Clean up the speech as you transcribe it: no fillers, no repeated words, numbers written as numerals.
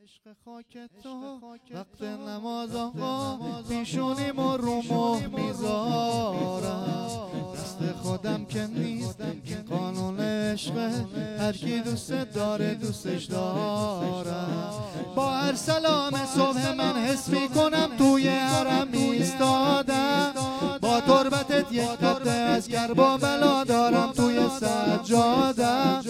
عشق خاک تو وقت نماز آقا پیشونی ما رو ماه میذارم، دست خودم که نیست این قانون عشق، هر کی دوست داره دوستش دارم. با هر سلام صبح من حس میکنم توی حرم ایستادم، با تربتت یک قطعه از کربلا دارم توی سجادم.